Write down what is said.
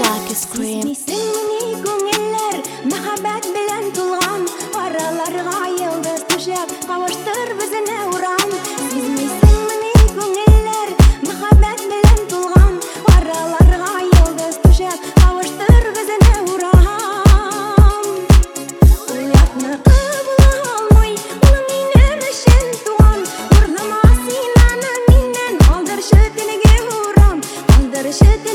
like a scream. Sesini күңелләр мәхәббәт белән тулган, араларга йолдыз түшәп кавыштыр безне урам. Сесмисеңмени күңелләр мәхәббәт белән тулган, араларга йолдыз түшәп кавыштыр безне урам. Уятны кабул алмый, ул минем өчен туган, нурлыма син аны миннән, алдырчы тилегә урам, алдырчы